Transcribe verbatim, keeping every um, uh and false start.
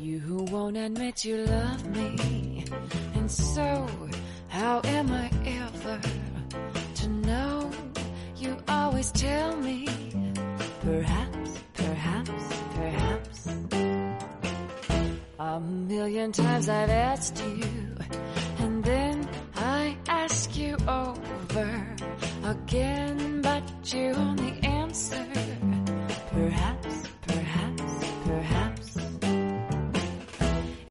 You won't admit you love me, and so how am I ever to know? You always tell me, perhaps, perhaps, perhaps. A million times I've asked you, and then I ask you over again, but you only answer